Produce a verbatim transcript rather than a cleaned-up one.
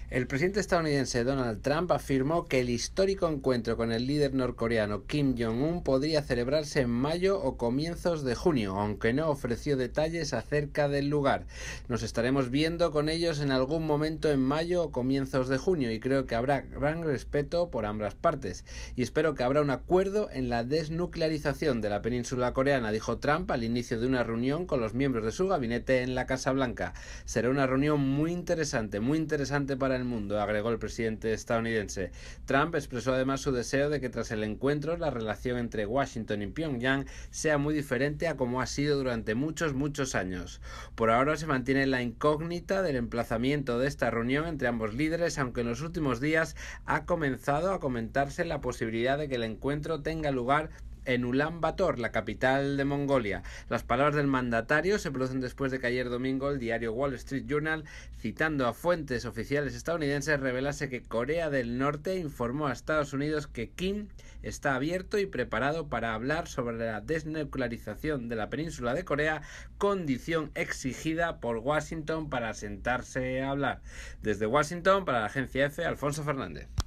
El presidente estadounidense Donald Trump afirmó que el histórico encuentro con el líder norcoreano Kim Jong-un podría celebrarse en mayo o comienzos de junio, aunque no ofreció detalles acerca del lugar. Nos estaremos viendo con ellos en algún momento en mayo o comienzos de junio y creo que habrá gran respeto por ambas partes. Y espero que habrá un acuerdo en la desnuclearización de la península coreana, dijo Trump al inicio de una reunión con los miembros de su gabinete en la Casa Blanca. Será una reunión muy interesante, muy interesante para el mundo, agregó el presidente estadounidense. Trump expresó además su deseo de que tras el encuentro la relación entre Washington y Pyongyang sea muy diferente a como ha sido durante muchos, muchos años. Por ahora se mantiene la incógnita del emplazamiento de esta reunión entre ambos líderes, aunque en los últimos días ha comenzado a comentarse la posibilidad de que el encuentro tenga lugar en Ulan Bator, la capital de Mongolia. Las palabras del mandatario se producen después de que ayer domingo el diario Wall Street Journal, citando a fuentes oficiales estadounidenses, revelase que Corea del Norte informó a Estados Unidos que Kim está abierto y preparado para hablar sobre la desnuclearización de la península de Corea, condición exigida por Washington para sentarse a hablar. Desde Washington, para la agencia F, Alfonso Fernández.